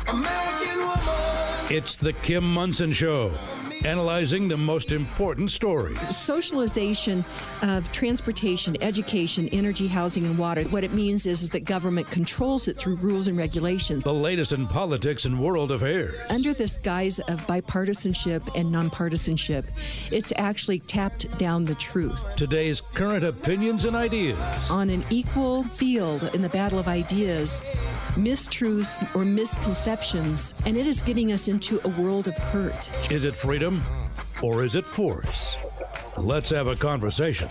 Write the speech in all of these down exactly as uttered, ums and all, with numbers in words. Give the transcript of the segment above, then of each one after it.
American woman. It's the Kim Monson Show, analyzing the most important stories. Socialization of transportation, education, energy, housing, and water. What it means is, is that government controls it through rules and regulations. The latest in politics and world affairs. Under this guise of bipartisanship and nonpartisanship, it's actually tapped down the truth. Today's current opinions and ideas. On an equal field in the battle of ideas, mistruths or misconceptions, and it is getting us into a world of hurt. Is it freedom or is it force? Let's have a conversation.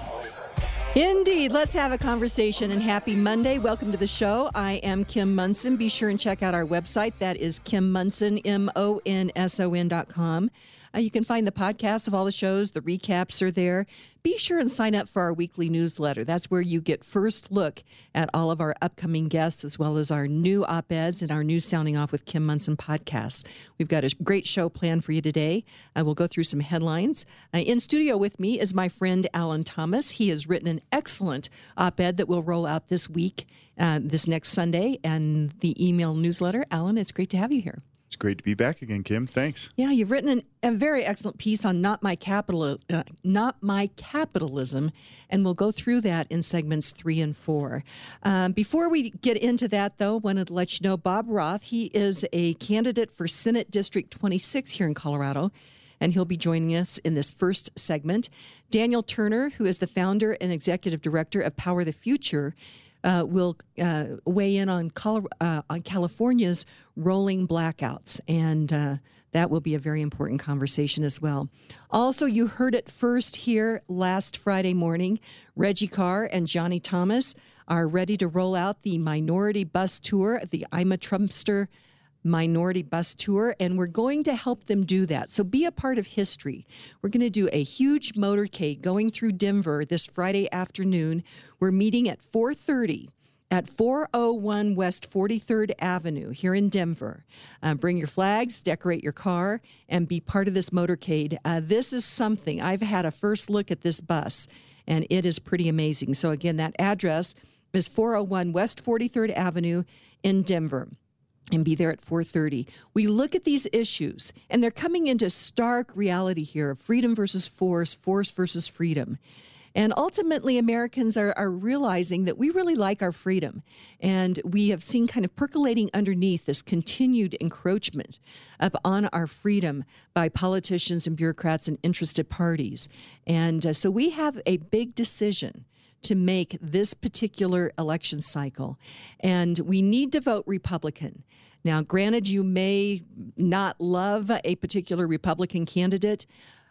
Indeed. Let's have a conversation, and happy Monday. Welcome to the show. I am Kim Monson. Be sure and check out our website. That is Kim Monson, M O N S O N dot com. Uh, you can find the podcasts of all the shows. The recaps are there. Be sure and sign up for our weekly newsletter. That's where you get first look at all of our upcoming guests, as well as our new op-eds and our new Sounding Off with Kim Monson podcasts. We've got a great show planned for you today. Uh, we'll go through some headlines. Uh, in studio with me is my friend Alan Thomas. He has written an excellent op-ed that will roll out this week, uh, this next Sunday, and the email newsletter. Alan, it's great to have you here. It's great to be back again, Kim. Thanks. Yeah, you've written an, a very excellent piece on not my capital, uh, not my capitalism, and we'll go through that in segments three and four. Um, before we get into that, though, wanted to let you know Bob Roth. He is a candidate for Senate District twenty-six here in Colorado, and he'll be joining us in this first segment. Daniel Turner, who is the founder and executive director of Power the Future, Uh, will uh, weigh in on, Col- uh, on California's rolling blackouts, and uh, that will be a very important conversation as well. Also, you heard it first here last Friday morning. Reggie Carr and Johnny Thomas are ready to roll out the Minority Bus Tour, the I'm a Trumpster Minority Bus Tour, and we're going to help them do that. So be a part of history. We're going to do a huge motorcade going through Denver this Friday afternoon. We're meeting at four thirty at four oh one West forty-third Avenue here in Denver. Uh, bring your flags, decorate your car, and be part of this motorcade. Uh, this is something. I've had a first look at this bus, and it is pretty amazing. So again, that address is four oh one West forty-third Avenue in Denver. And be there at four thirty. We look at these issues, and they're coming into stark reality here of freedom versus force, force versus freedom. And ultimately, Americans are, are realizing that we really like our freedom. And we have seen kind of percolating underneath this continued encroachment upon our freedom by politicians and bureaucrats and interested parties. And uh, so we have a big decision to make this particular election cycle. And we need to vote Republican. Now, granted, you may not love a particular Republican candidate,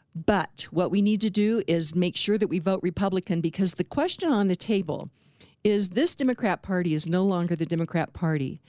but what we need to do is make sure that we vote Republican, because the question on the table is this Democrat Party is no longer the Democrat Party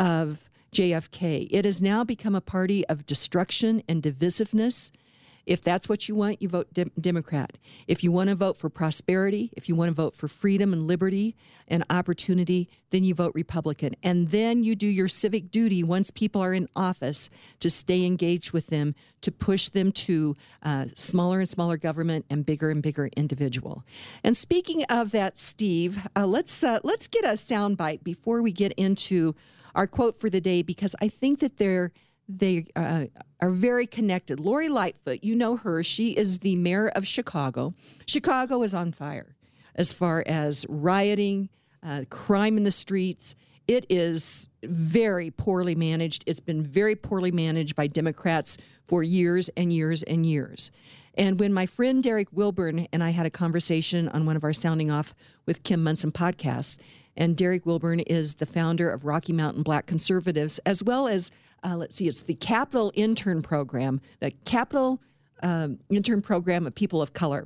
of J F K. It has now become a party of destruction and divisiveness. If that's what you want, you vote de- Democrat. If you want to vote for prosperity, if you want to vote for freedom and liberty and opportunity, then you vote Republican. And then you do your civic duty once people are in office to stay engaged with them, to push them to uh, smaller and smaller government and bigger and bigger individual. And speaking of that, Steve, uh, let's uh, let's get a soundbite before we get into our quote for the day, because I think that they're They uh, are very connected. Lori Lightfoot, you know her. She is the mayor of Chicago. Chicago is on fire as far as rioting, uh, crime in the streets. It is very poorly managed. It's been very poorly managed by Democrats for years and years and years. And when my friend Derek Wilburn and I had a conversation on one of our Sounding Off with Kim Monson podcasts, and Derek Wilburn is the founder of Rocky Mountain Black Conservatives, as well as Uh, let's see, it's the Capital Intern Program, the Capital um, Intern Program of People of Color.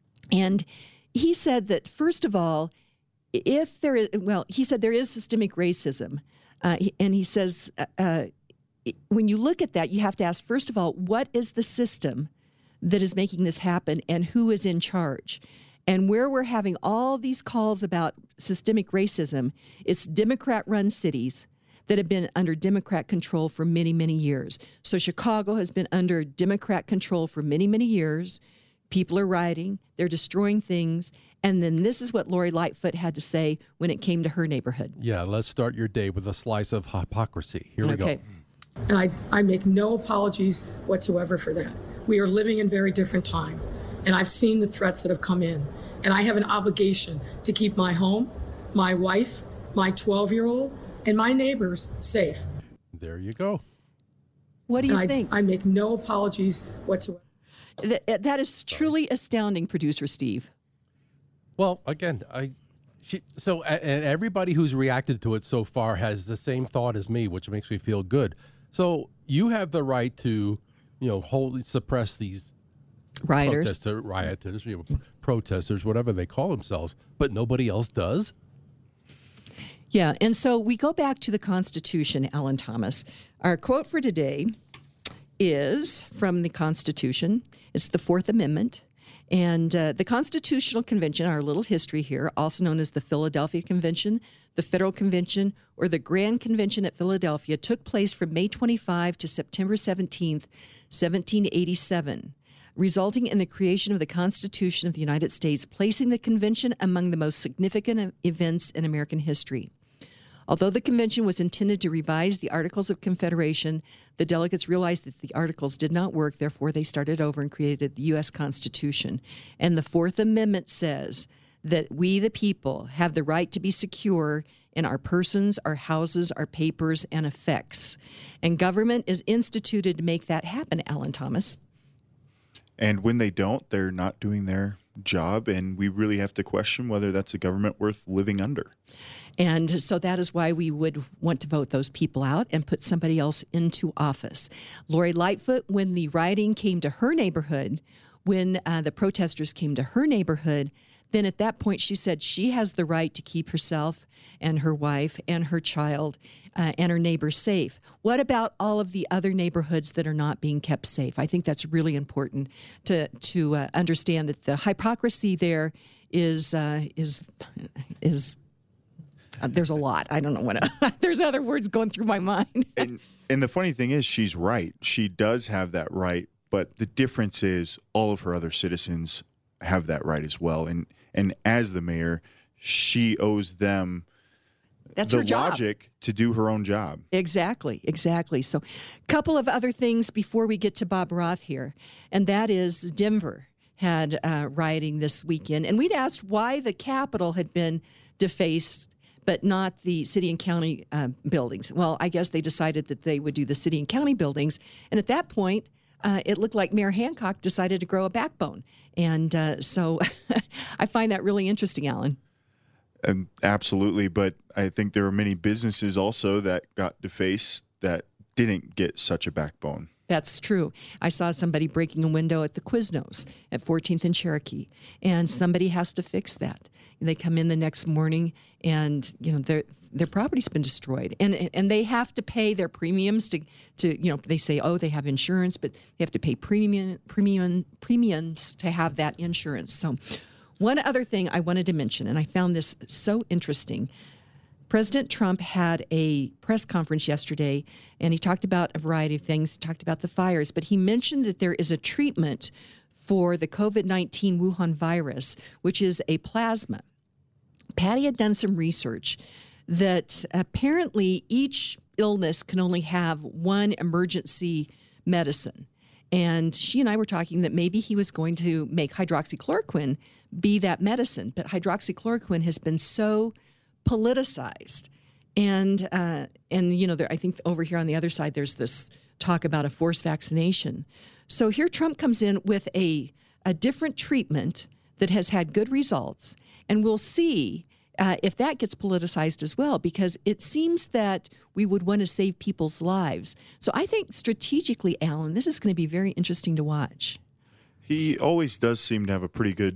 And he said that, first of all, if there is, well, he said there is systemic racism. Uh, and he says, uh, uh, when you look at that, you have to ask, first of all, what is the system that is making this happen, and who is in charge? And where we're having all these calls about systemic racism, it's Democrat-run cities that have been under Democrat control for many, many years. So Chicago has been under Democrat control for many, many years. People are rioting. They're destroying things. And then this is what Lori Lightfoot had to say when it came to her neighborhood. Yeah, let's start your day with a slice of hypocrisy. Here we okay. go. And I, I make no apologies whatsoever for that. We are living in very different time. And I've seen the threats that have come in. And I have an obligation to keep my home, my wife, my twelve-year-old, and my neighbors safe. There you go. What do you And I, think? I make no apologies whatsoever. That, that is truly astounding, Producer Steve. Well, again, I she, so a- and everybody who's reacted to it so far has the same thought as me, which makes me feel good. So you have the right to, you know, wholly suppress these Rioters. protester, rioters, you know, protesters, whatever they call themselves, but nobody else does. Yeah, and so we go back to the Constitution, Alan Thomas. Our quote for today is from the Constitution. It's the Fourth Amendment. And uh, the Constitutional Convention, our little history here, also known as the Philadelphia Convention, the Federal Convention, or the Grand Convention at Philadelphia, took place from May twenty-fifth to September seventeenth, seventeen eighty-seven, resulting in the creation of the Constitution of the United States, placing the convention among the most significant events in American history. Although the convention was intended to revise the Articles of Confederation, the delegates realized that the articles did not work. Therefore, they started over and created the U S Constitution. And the Fourth Amendment says that we, the people, have the right to be secure in our persons, our houses, our papers, and effects. And government is instituted to make that happen, Alan Thomas. And when they don't, they're not doing their job, and we really have to question whether that's a government worth living under. And so that is why we would want to vote those people out and put somebody else into office. Lori Lightfoot, when the rioting came to her neighborhood, when uh, the protesters came to her neighborhood, then at that point she said she has the right to keep herself and her wife and her child uh, and her neighbors safe. What about all of the other neighborhoods that are not being kept safe? I think that's really important to to uh, understand that the hypocrisy there is uh, is is. Uh, there's a lot. I don't know what. To, there's other words going through my mind. and, and the funny thing is, she's right. She does have that right, but the difference is all of her other citizens have that right as well. And and as the mayor, she owes them That's the her job. logic to do her own job. Exactly, exactly. So, a couple of other things before we get to Bob Roth here, and that is Denver had uh, rioting this weekend, and we'd asked why the Capitol had been defaced, but not the city and county uh, buildings. Well, I guess they decided that they would do the city and county buildings, and at that point, uh, it looked like Mayor Hancock decided to grow a backbone, and uh, so I find that really interesting, Alan. Um, absolutely, but I think there were many businesses also that got defaced that didn't get such a backbone. That's true. I saw somebody breaking a window at the Quiznos at fourteenth and Cherokee, and somebody has to fix that. They come in the next morning, and you know their their property's been destroyed, and and they have to pay their premiums to to you know they say, oh, they have insurance, but they have to pay premium premium premiums to have that insurance. So, one other thing I wanted to mention, and I found this so interesting. President Trump had a press conference yesterday, and he talked about a variety of things. He talked about the fires, but he mentioned that there is a treatment for the COVID nineteen Wuhan virus, which is a plasma. Patty had done some research that apparently each illness can only have one emergency medicine. And she and I were talking that maybe he was going to make hydroxychloroquine be that medicine. But hydroxychloroquine has been so politicized. And, uh, and you know, there, I think over here on the other side, there's this talk about a forced vaccination. So here Trump comes in with a, a different treatment that has had good results. And we'll see uh, if that gets politicized as well, because it seems that we would want to save people's lives. So I think strategically, Alan, this is going to be very interesting to watch. He always does seem to have a pretty good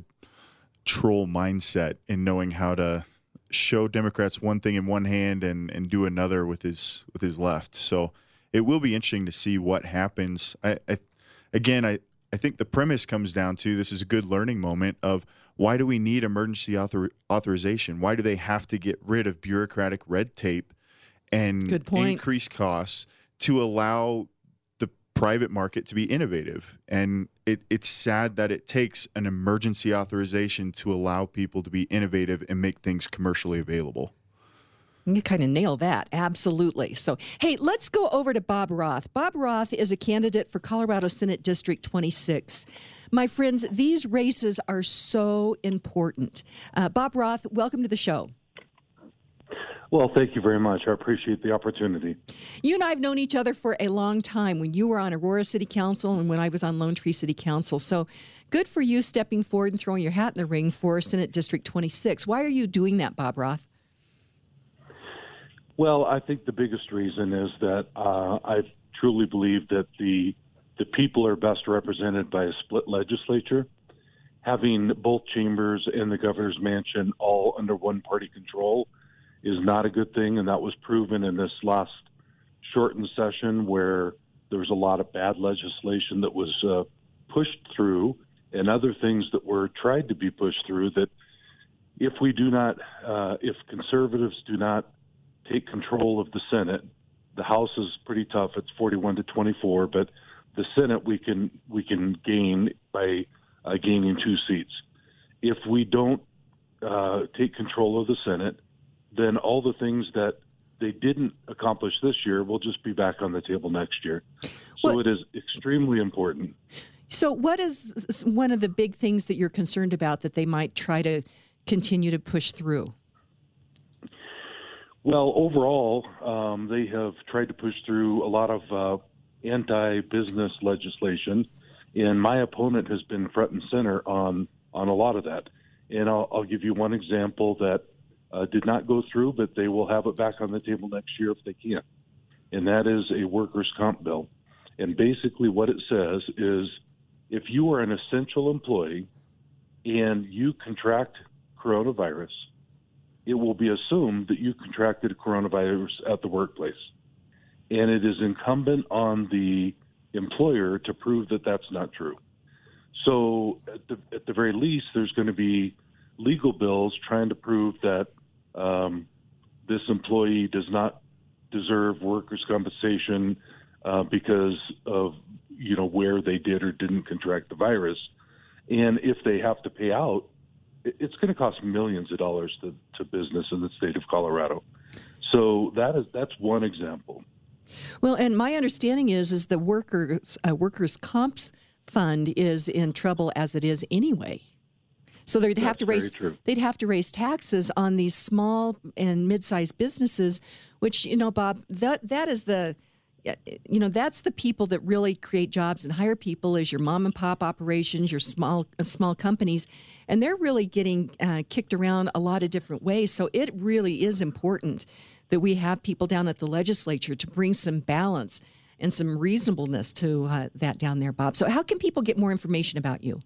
troll mindset in knowing how to show Democrats one thing in one hand and, and do another with his with his left. So it will be interesting to see what happens. I, I again, I, I think the premise comes down to this is a good learning moment of why do we need emergency author, authorization? Why do they have to get rid of bureaucratic red tape and Good point. increase costs to allow the private market to be innovative? And it, it's sad that it takes an emergency authorization to allow people to be innovative and make things commercially available. You kind of nail that. Absolutely. So, hey, let's go over to Bob Roth. Bob Roth is a candidate for Colorado Senate District twenty-six. My friends, these races are so important. Uh, Bob Roth, welcome to the show. Well, thank you very much. I appreciate the opportunity. You and I have known each other for a long time, when you were on Aurora City Council and when I was on Lone Tree City Council. So good for you stepping forward and throwing your hat in the ring for Senate District twenty-six. Why are you doing that, Bob Roth? Well, I think the biggest reason is that uh, I truly believe that the the people are best represented by a split legislature. Having both chambers and the governor's mansion all under one party control is not a good thing, and that was proven in this last shortened session where there was a lot of bad legislation that was uh, pushed through and other things that were tried to be pushed through that if we do not, uh, if conservatives do not take control of the Senate, the House is pretty tough. It's forty-one to twenty-four, but the Senate we can we can gain by uh, gaining two seats. If we don't uh, take control of the Senate, then all the things that they didn't accomplish this year will just be back on the table next year. So what, it is extremely important. So what is one of the big things that you're concerned about that they might try to continue to push through? Well, overall, um, they have tried to push through a lot of uh, anti-business legislation, and my opponent has been front and center on, on a lot of that. And I'll, I'll give you one example that uh, did not go through, but they will have it back on the table next year if they can, and that is a workers' comp bill. And basically what it says is if you are an essential employee and you contract coronavirus, it will be assumed that you contracted coronavirus at the workplace. And it is incumbent on the employer to prove that that's not true. So at the, at the very least, there's going to be legal bills trying to prove that um, this employee does not deserve workers' compensation uh, because of, you know, where they did or didn't contract the virus. And if they have to pay out, it's going to cost millions of dollars to, to business in the state of Colorado. So that is that's one example. Well, and my understanding is is the workers uh, workers' comp fund is in trouble as it is anyway. So they'd have that's to raise true. they'd have to raise taxes on these small and mid-sized businesses, which, you know, Bob, that that is the you know, that's the people that really create jobs and hire people is your mom and pop operations, your small uh, small companies, and they're really getting uh, kicked around a lot of different ways. So it really is important that we have people down at the legislature to bring some balance and some reasonableness to uh, that down there, Bob. So how can people get more information about you?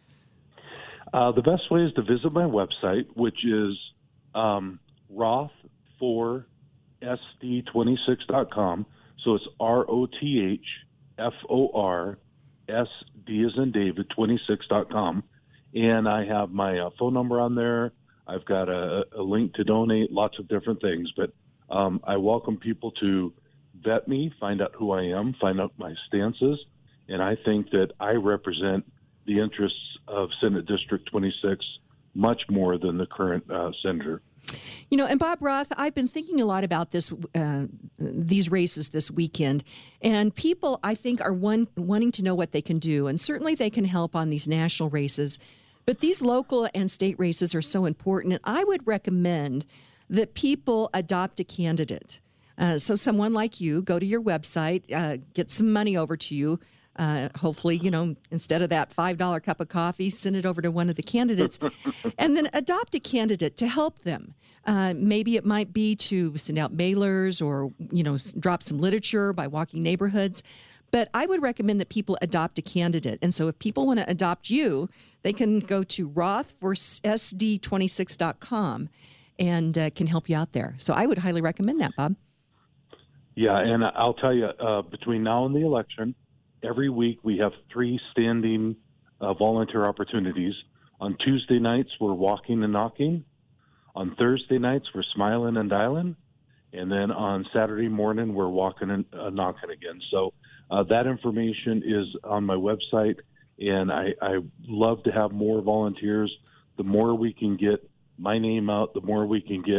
Uh, the best way is to visit my website, which is um, roth four S D twenty-six dot com. So it's R O T H F O R S D as in David twenty-six dot com. And I have my uh, phone number on there. I've got a, a link to donate, lots of different things. But um, I welcome people to vet me, find out who I am, find out my stances. And I think that I represent the interests of Senate District twenty-six much more than the current uh, senator. You know, and Bob Roth, I've been thinking a lot about this, uh, these races this weekend, and people, I think, are one, wanting to know what they can do, and certainly they can help on these national races, but these local and state races are so important, and I would recommend that people adopt a candidate. Uh, so someone like you, go to your website, uh, get some money over to you. Uh, hopefully, you know, instead of that five dollar cup of coffee, send it over to one of the candidates and then adopt a candidate to help them. Uh, maybe it might be to send out mailers or, you know, drop some literature by walking neighborhoods. But I would recommend that people adopt a candidate. And so if people want to adopt you, they can go to roth for S D twenty-six dot com and uh, can help you out there. So I would highly recommend that, Bob. Yeah, and I'll tell you, uh, between now and the election, every week we have three standing uh, volunteer opportunities. On Tuesday nights, we're walking and knocking. On Thursday nights, we're smiling and dialing. And then on Saturday morning, we're walking and uh, knocking again. So uh, that information is on my website, and I, I love to have more volunteers. The more we can get my name out, the more we can get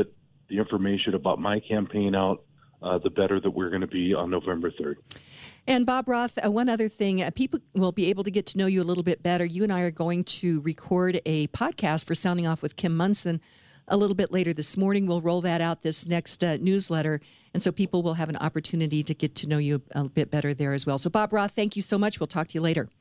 the information about my campaign out, uh, the better that we're going to be on November third. And Bob Roth, uh, one other thing, uh, people will be able to get to know you a little bit better. You and I are going to record a podcast for Sounding Off with Kim Monson a little bit later this morning. We'll roll that out this next uh, newsletter, and so people will have an opportunity to get to know you a, a bit better there as well. So Bob Roth, thank you so much. We'll talk to you later.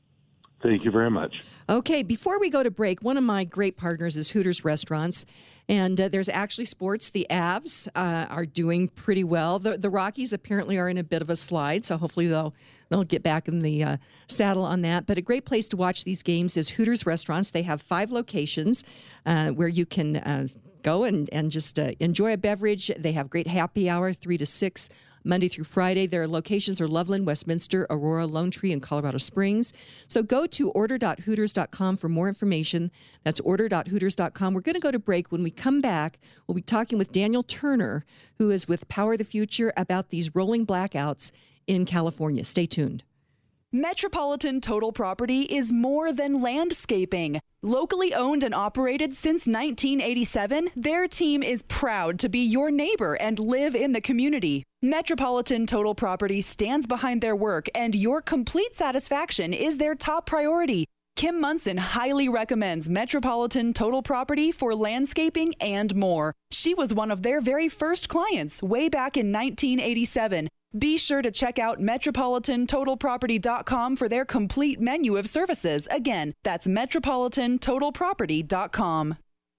Thank you very much. Okay, before we go to break, one of my great partners is Hooters Restaurants, and uh, there's actually sports. The Avs uh, are doing pretty well. The, the Rockies apparently are in a bit of a slide, so hopefully they'll they'll get back in the uh, saddle on that. But a great place to watch these games is Hooters Restaurants. They have five locations uh, where you can uh, go and, and just uh, enjoy a beverage. They have great happy hour, three to six, Monday through Friday. Their locations are Loveland, Westminster, Aurora, Lone Tree, and Colorado Springs. So go to order dot hooters dot com for more information. That's order dot hooters dot com. We're going to go to break. When we come back, we'll be talking with Daniel Turner, who is with Power the Future, about these rolling blackouts in California. Stay tuned. Metropolitan Total Property is more than landscaping. Locally owned and operated since nineteen eighty-seven, their team is proud to be your neighbor and live in the community. Metropolitan Total Property stands behind their work, and your complete satisfaction is their top priority. Kim Monson highly recommends Metropolitan Total Property for landscaping and more. She was one of their very first clients way back in nineteen eighty-seven. Be sure to check out metropolitan total property dot com for their complete menu of services. Again, that's metropolitan total property dot com.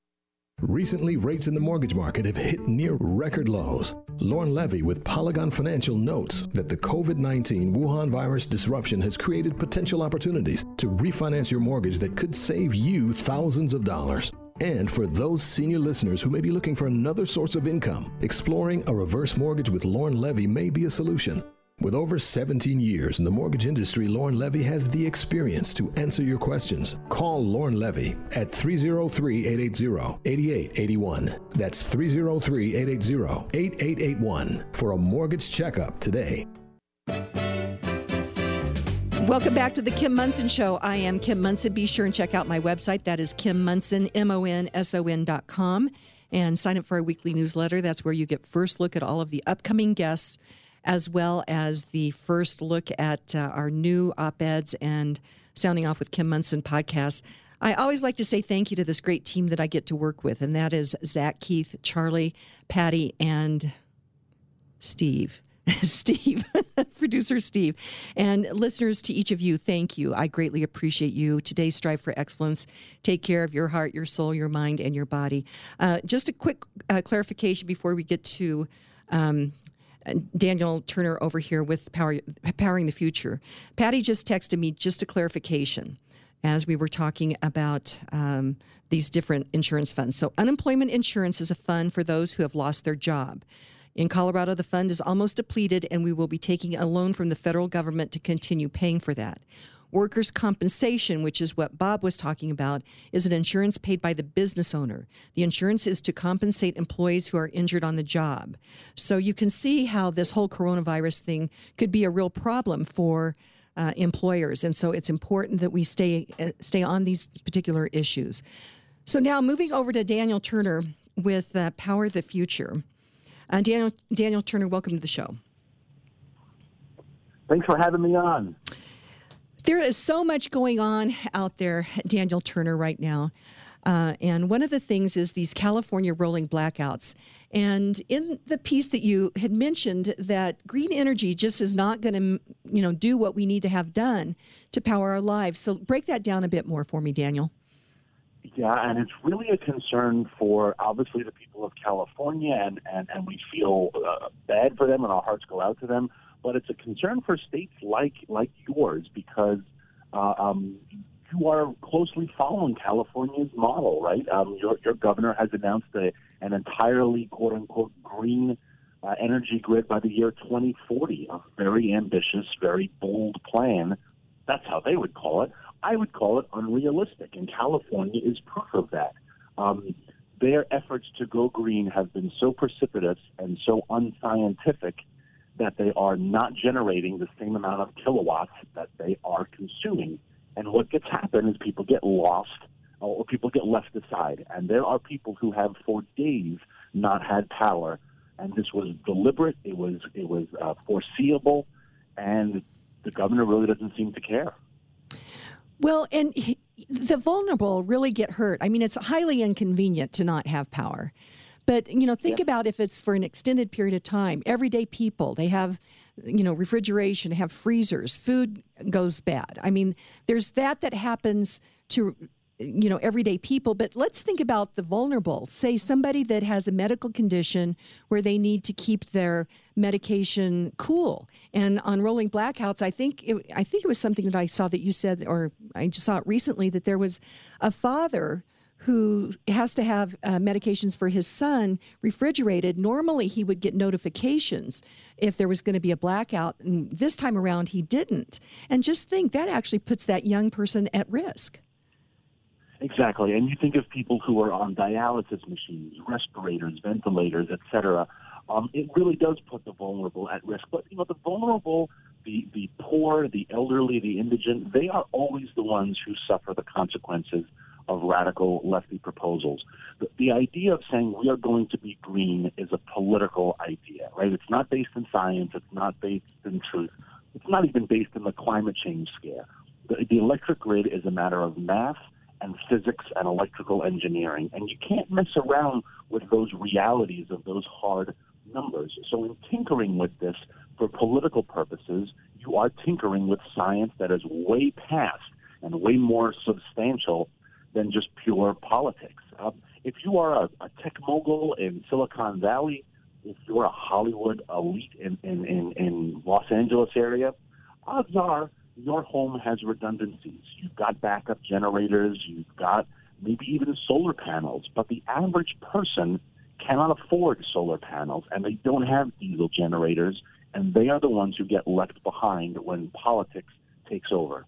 Recently, rates in the mortgage market have hit near record lows. Lauren Levy with Polygon Financial notes that the COVID nineteen Wuhan virus disruption has created potential opportunities to refinance your mortgage that could save you thousands of dollars. And for those senior listeners who may be looking for another source of income, exploring a reverse mortgage with Lauren Levy may be a solution. With over seventeen years in the mortgage industry, Lauren Levy has the experience to answer your questions. Call Lauren Levy at three oh three, eight eight zero, eight eight eight one. That's three oh three, eight eight zero, eight eight eight one for a mortgage checkup today. Welcome back to the Kim Monson Show. I am Kim Monson. Be sure and check out my website. That is Kim Monson, M O N S O N dot com. And sign up for our weekly newsletter. That's where you get first look at all of the upcoming guests, as well as the first look at uh, our new op-eds and Sounding Off with Kim Monson podcast. I always like to say thank you to this great team that I get to work with, and that is Zach, Keith, Charlie, Patty, and Steve. Steve, producer Steve, and listeners, to each of you, thank you. I greatly appreciate you. Today, strive for excellence. Take care of your heart, your soul, your mind, and your body. Uh, just a quick uh, clarification before we get to um, Daniel Turner over here with Power, Powering the Future. Patty just texted me just a clarification as we were talking about um, these different insurance funds. So unemployment insurance is a fund for those who have lost their job. In Colorado, the fund is almost depleted, and we will be taking a loan from the federal government to continue paying for that. Workers' compensation, which is what Bob was talking about, is an insurance paid by the business owner. The insurance is to compensate employees who are injured on the job. So you can see how this whole coronavirus thing could be a real problem for uh, employers. And so it's important that we stay uh, stay on these particular issues. So now moving over to Daniel Turner with uh, Power the Future. Uh, Daniel, Daniel Turner, welcome to the show. Thanks for having me on. There is so much going on out there, Daniel Turner, right now. Uh, and one of the things is these California rolling blackouts. And in the piece that you had mentioned, that green energy just is not going to, you know, do what we need to have done to power our lives. So break that down a bit more for me, Daniel. Yeah, and it's really a concern for, obviously, the people of California, and, and, and we feel uh, bad for them, and our hearts go out to them. But it's a concern for states like like yours, because uh, um, you are closely following California's model, right? Um, your, your governor has announced a, an entirely, quote-unquote, green uh, energy grid by the year twenty forty, a very ambitious, very bold plan. That's how they would call it. I would call it unrealistic, and California is proof of that. Um, their efforts to go green have been so precipitous and so unscientific that they are not generating the same amount of kilowatts that they are consuming. And what gets happen is people get lost or people get left aside. And there are people who have for days not had power. And this was deliberate. It was it was uh, foreseeable, and the governor really doesn't seem to care. Well, and the vulnerable really get hurt. I mean, it's highly inconvenient to not have power. But, you know, think yeah. about if it's for an extended period of time. Everyday people, they have, you know, refrigeration, have freezers, food goes bad. I mean, there's that that happens to, you know, everyday people. But let's think about the vulnerable. Say somebody that has a medical condition where they need to keep their medication cool. And on rolling blackouts, I think it, I think it was something that I saw that you said, or I just saw it recently, that there was a father who has to have uh, medications for his son refrigerated. Normally, he would get notifications if there was going to be a blackout. And this time around, he didn't. And just think, that actually puts that young person at risk. Exactly. And you think of people who are on dialysis machines, respirators, ventilators, et cetera. Um, it really does put the vulnerable at risk. But, you know, the vulnerable, the, the poor, the elderly, the indigent, they are always the ones who suffer the consequences of radical lefty proposals. The, the idea of saying we are going to be green is a political idea, right? It's not based in science. It's not based in truth. It's not even based in the climate change scare. The, the electric grid is a matter of math and physics and electrical engineering, and you can't mess around with those realities of those hard numbers. So in tinkering with this for political purposes, you are tinkering with science that is way past and way more substantial than just pure politics. Uh, if you are a, a tech mogul in Silicon Valley, if you're a Hollywood elite in, in, in, in Los Angeles area, odds are your home has redundancies. You've got backup generators, you've got maybe even solar panels, but the average person cannot afford solar panels, and they don't have diesel generators, and they are the ones who get left behind when politics takes over.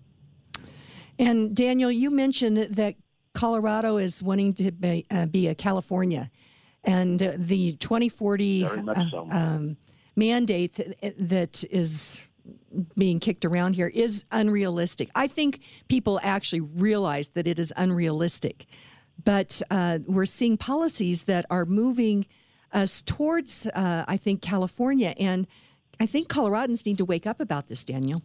And Daniel, you mentioned that Colorado is wanting to be, uh, be a California, and uh, the twenty forty uh, so. um, mandate that, that is being kicked around here is unrealistic. I think people actually realize that it is unrealistic, but uh, we're seeing policies that are moving us towards, uh, I think, California, and I think Coloradans need to wake up about this, Daniel.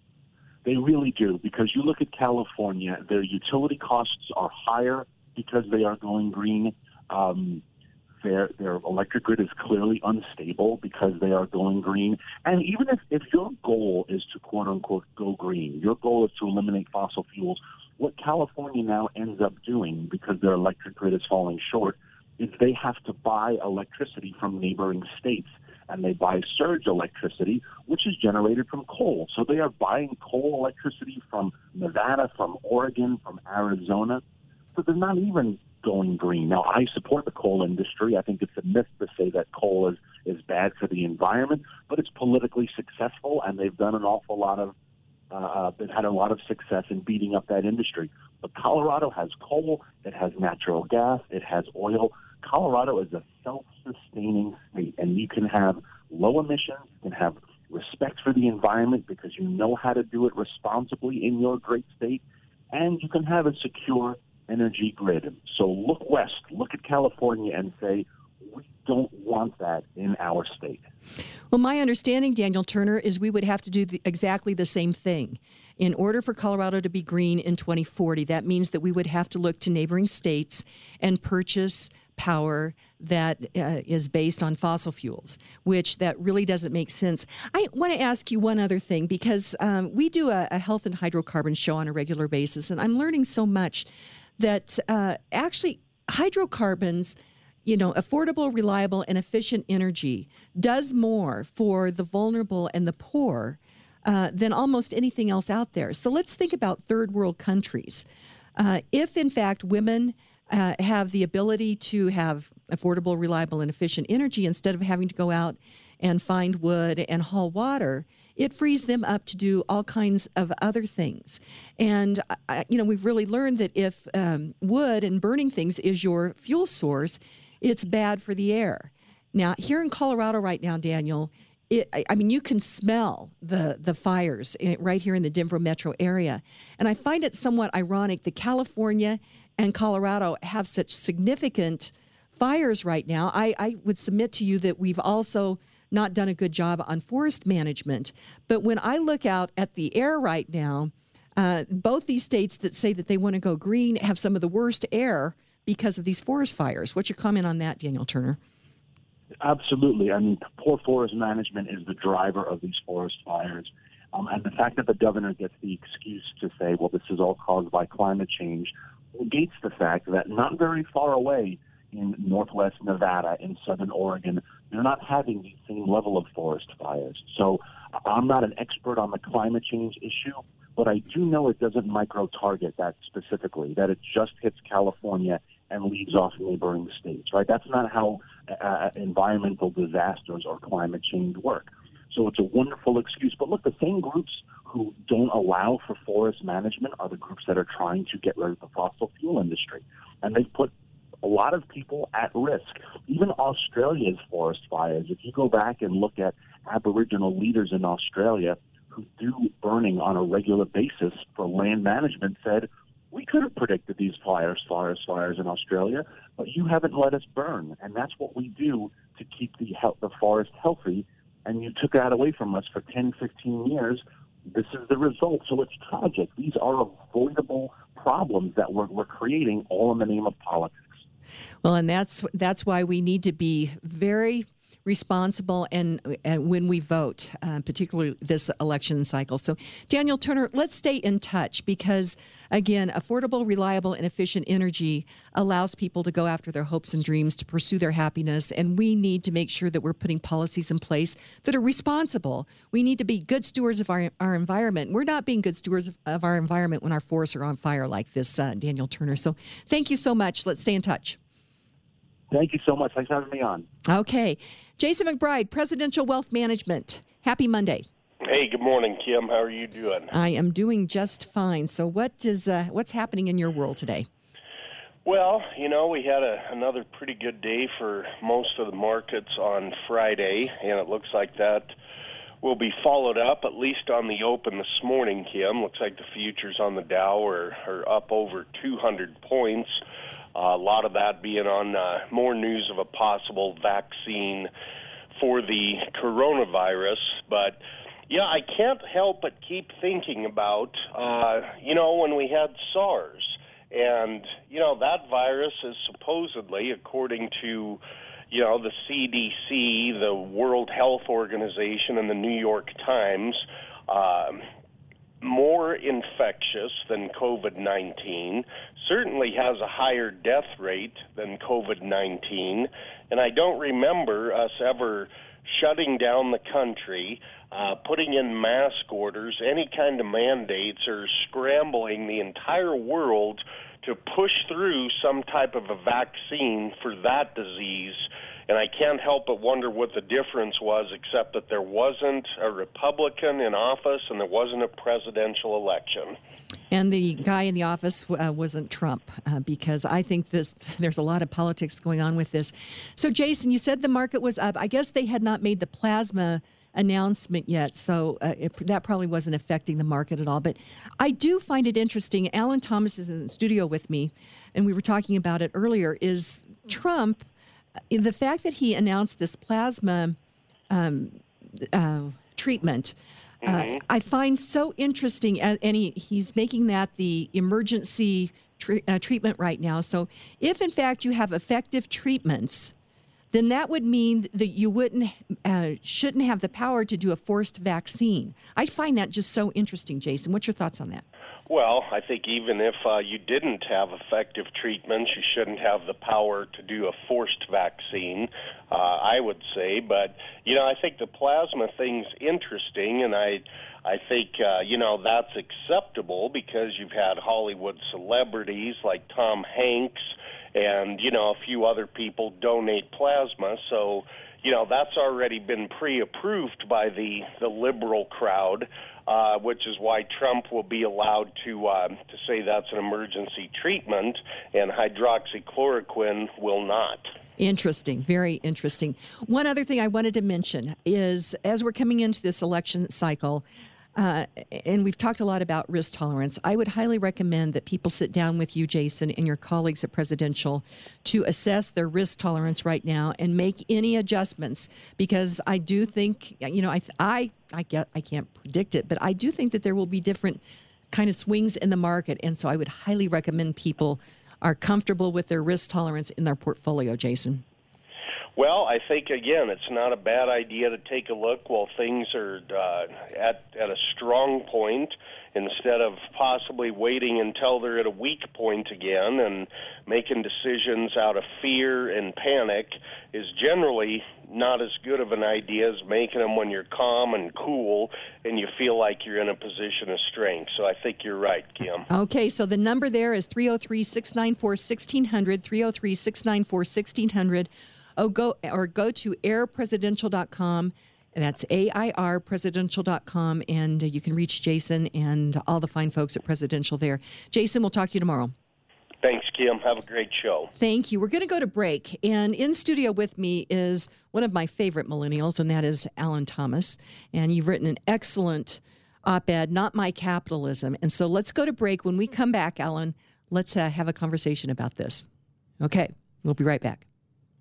They really do, because you look at California, their utility costs are higher because they are going green. Um, their their electric grid is clearly unstable because they are going green. And even if, if your goal is to, quote-unquote, go green, your goal is to eliminate fossil fuels, what California now ends up doing, because their electric grid is falling short, is they have to buy electricity from neighboring states. And they buy surge electricity, which is generated from coal. So they are buying coal electricity from Nevada, from Oregon, from Arizona. So they're not even going green. Now, I support the coal industry. I think it's a myth to say that coal is, is bad for the environment, but it's politically successful, and they've done an awful lot of, uh, they've had a lot of success in beating up that industry. But Colorado has coal, it has natural gas, it has oil. Colorado is a self-sustaining state, and you can have low emissions, you can have respect for the environment because you know how to do it responsibly in your great state, and you can have a secure energy grid. So look west, look at California and say, we don't want that in our state. Well, my understanding, Daniel Turner, is we would have to do the, exactly the same thing. In order for Colorado to be green in twenty forty, that means that we would have to look to neighboring states and purchase power that uh, is based on fossil fuels, which that really doesn't make sense. I want to ask you one other thing, because um, we do a, a health and hydrocarbon show on a regular basis, and I'm learning so much that uh, actually hydrocarbons, you know, affordable, reliable, and efficient energy does more for the vulnerable and the poor uh, than almost anything else out there. So let's think about third world countries. Uh, if, in fact, women uh, have the ability to have affordable, reliable, and efficient energy instead of having to go out and find wood and haul water, it frees them up to do all kinds of other things. And, uh, you know, we've really learned that if um, wood and burning things is your fuel source, it's bad for the air. Now, here in Colorado right now, Daniel, it, I, I mean, you can smell the, the fires in, right here in the Denver metro area. And I find it somewhat ironic that California and Colorado have such significant fires right now, I, I would submit to you that we've also not done a good job on forest management. But when I look out at the air right now, uh, both these states that say that they want to go green have some of the worst air because of these forest fires. What's your comment on that, Daniel Turner? Absolutely. I mean, poor forest management is the driver of these forest fires. Um, and the fact that the governor gets the excuse to say, well, this is all caused by climate change, negates the fact that not very far away in northwest Nevada, in southern Oregon, they're not having the same level of forest fires. So I'm not an expert on the climate change issue, but I do know it doesn't micro-target that specifically, that it just hits California and leaves off neighboring states, right? That's not how uh, environmental disasters or climate change work. So it's a wonderful excuse. But look, the same groups who don't allow for forest management are the groups that are trying to get rid of the fossil fuel industry. And they've put a lot of people at risk. Even Australia's forest fires, if you go back and look at Aboriginal leaders in Australia who do burning on a regular basis for land management, said, we could have predicted these fires, fires, fires in Australia, but you haven't let us burn. And that's what we do to keep the, the forest healthy. And you took that away from us for ten, fifteen years. This is the result. So it's tragic. These are avoidable problems that we're, we're creating all in the name of politics. Well, and that's that's why we need to be very responsible and uh, when we vote, uh, particularly this election cycle. So, Daniel Turner, let's stay in touch because, again, affordable, reliable, and efficient energy allows people to go after their hopes and dreams, to pursue their happiness, and we need to make sure that we're putting policies in place that are responsible. We need to be good stewards of our, our environment. We're not being good stewards of, of our environment when our forests are on fire like this, uh, Daniel Turner. So thank you so much. Let's stay in touch. Thank you so much. Thanks for having me on. Okay. Jason McBride, Presidential Wealth Management. Happy Monday. Hey, good morning, Kim. How are you doing? I am doing just fine. So what is uh, what's happening in your world today? Well, you know, we had a, another pretty good day for most of the markets on Friday, and it looks like that will be followed up, at least on the open this morning, Kim. Looks like the futures on the Dow are, are up over two hundred points. Uh, a lot of that being on uh, more news of a possible vaccine for the coronavirus. But, yeah, I can't help but keep thinking about, uh, you know, when we had SARS. And, you know, that virus is supposedly, according to, you know, the C D C, the World Health Organization, and the New York Times, uh, more infectious than COVID nineteen, certainly has a higher death rate than COVID nineteen, and I don't remember us ever shutting down the country, uh, putting in mask orders, any kind of mandates, or scrambling the entire world to push through some type of a vaccine for that disease. And I can't help but wonder what the difference was, except that there wasn't a Republican in office and there wasn't a presidential election. And the guy in the office uh, wasn't Trump, uh, because I think this there's a lot of politics going on with this. So, Jason, you said the market was up. I guess they had not made the plasma announcement yet, so uh, it, that probably wasn't affecting the market at all. But I do find it interesting. Alan Thomas is in the studio with me, and we were talking about it earlier, is Trump, the fact that he announced this plasma um, uh, treatment, mm-hmm. uh, I find so interesting, and he, he's making that the emergency tre- uh, treatment right now. So if, in fact, you have effective treatments, then that would mean that you wouldn't, uh, shouldn't have the power to do a forced vaccine. I find that just so interesting, Jason. What's your thoughts on that? Well, I think even if uh, you didn't have effective treatments, you shouldn't have the power to do a forced vaccine, uh, I would say. But, you know, I think the plasma thing's interesting, and I I think, uh, you know, that's acceptable because you've had Hollywood celebrities like Tom Hanks and, you know, a few other people donate plasma. So, you know, that's already been pre-approved by the, the liberal crowd. Uh, which is why Trump will be allowed to uh, to say that's an emergency treatment, and hydroxychloroquine will not. Interesting, very interesting. One other thing I wanted to mention is, as we're coming into this election cycle, Uh, and we've talked a lot about risk tolerance. I would highly recommend that people sit down with you, Jason, and your colleagues at Presidential to assess their risk tolerance right now and make any adjustments, because I do think, you know, I I I get I can't predict it, but I do think that there will be different kind of swings in the market, and so I would highly recommend people are comfortable with their risk tolerance in their portfolio, Jason. Well, I think, again, it's not a bad idea to take a look while things are uh, at, at a strong point, instead of possibly waiting until they're at a weak point again, and making decisions out of fear and panic is generally not as good of an idea as making them when you're calm and cool and you feel like you're in a position of strength. So I think you're right, Kim. Okay, so the number there is three oh three, six nine four, one six zero zero, three oh three, six nine four, one six zero zero. Oh, go or go to air presidential dot com, and that's A I R presidential dot com, and uh, you can reach Jason and all the fine folks at Presidential there. Jason, we'll talk to you tomorrow. Thanks, Kim. Have a great show. Thank you. We're going to go to break, and in studio with me is one of my favorite millennials, and that is Alan Thomas, and you've written an excellent op-ed, Not My Capitalism, and so let's go to break. When we come back, Alan, let's uh, have a conversation about this. Okay, we'll be right back.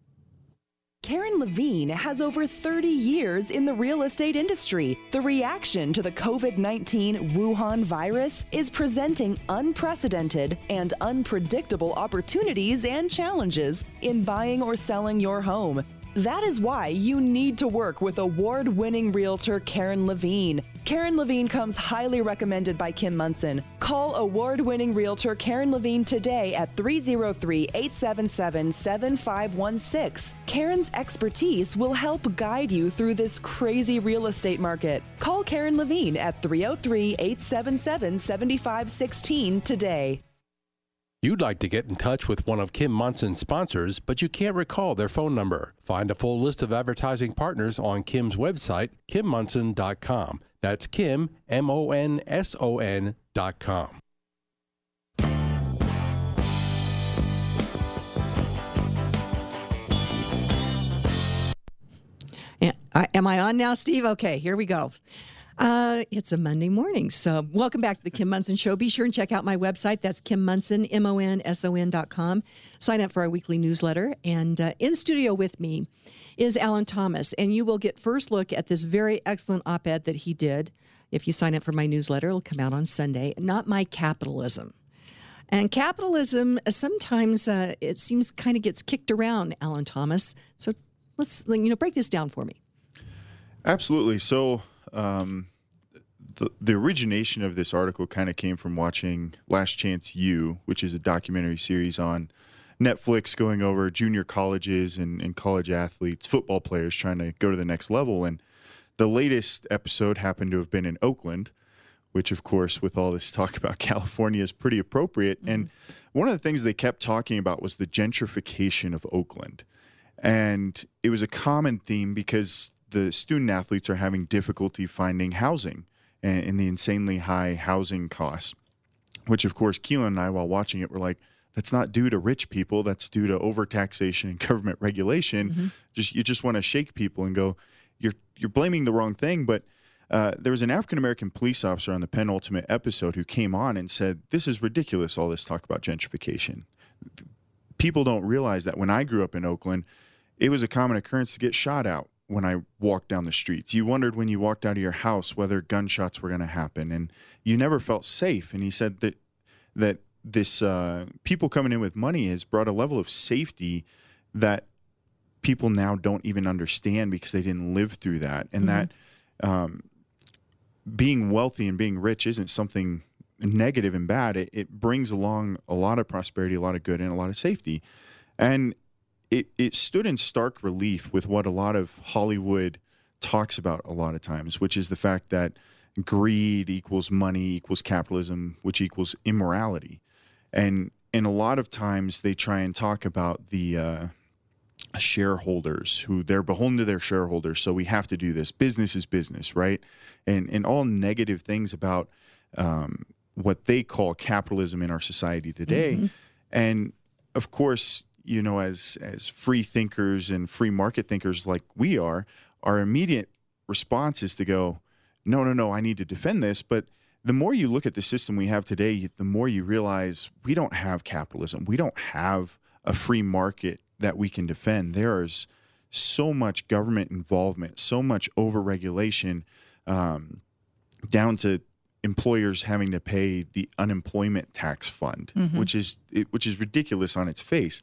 Karen Levine has over thirty years in the real estate industry. The reaction to the COVID nineteen Wuhan virus is presenting unprecedented and unpredictable opportunities and challenges in buying or selling your home. That is why you need to work with award-winning realtor Karen Levine. Karen Levine comes highly recommended by Kim Monson. Call award-winning realtor Karen Levine today at three oh three, eight seven seven, seven five one six. Karen's expertise will help guide you through this crazy real estate market. Call Karen Levine at three oh three, eight seven seven, seven five one six today. You'd like to get in touch with one of Kim Monson's sponsors, but you can't recall their phone number. Find a full list of advertising partners on Kim's website, kim monson dot com. That's Kim, M O N S O N dot com. Am I on now, Steve? Okay, here we go. Uh, it's a Monday morning, so welcome back to the Kim Monson Show. Be sure and check out my website. That's Kim Monson, M O N S O N dot com. Sign up for our weekly newsletter. And uh, in studio with me is Alan Thomas, and you will get first look at this very excellent op-ed that he did. If you sign up for my newsletter, it'll come out on Sunday. Not My Capitalism. And capitalism, uh, sometimes uh, it seems kind of gets kicked around, Alan Thomas. So let's, you know, break this down for me. Absolutely. So um, the the origination of this article kind of came from watching Last Chance U, which is a documentary series on Netflix going over junior colleges and, and college athletes, football players trying to go to the next level. And the latest episode happened to have been in Oakland, which, of course, with all this talk about California is pretty appropriate. Mm-hmm. And one of the things they kept talking about was the gentrification of Oakland. And it was a common theme because the student athletes are having difficulty finding housing and, and the insanely high housing costs, which, of course, Keelan and I, while watching it, were like, that's not due to rich people. That's due to overtaxation and government regulation. Mm-hmm. Just you just want to shake people and go, you're you're blaming the wrong thing. But uh, there was an African-American police officer on the penultimate episode who came on and said, this is ridiculous, all this talk about gentrification. People don't realize that when I grew up in Oakland, it was a common occurrence to get shot out when I walked down the streets. You wondered when you walked out of your house whether gunshots were going to happen, and you never felt safe. And he said that that this uh, people coming in with money has brought a level of safety that people now don't even understand because they didn't live through that. And mm-hmm. that um, being wealthy and being rich isn't something negative and bad. It, it brings along a lot of prosperity, a lot of good, and a lot of safety. And it, it stood in stark relief with what a lot of Hollywood talks about a lot of times, which is the fact that greed equals money equals capitalism, which equals immorality. And and a lot of times they try and talk about the uh, shareholders who they're beholden to their shareholders. So we have to do this. Business is business, right? And and all negative things about um, what they call capitalism in our society today. Mm-hmm. And of course, you know, as as free thinkers and free market thinkers like we are, our immediate response is to go, no, no, no, I need to defend this. But the more you look at the system we have today, the more you realize we don't have capitalism. We don't have a free market that we can defend. There is so much government involvement, so much overregulation, um, down to employers having to pay the unemployment tax fund, mm-hmm. which is which is ridiculous on its face.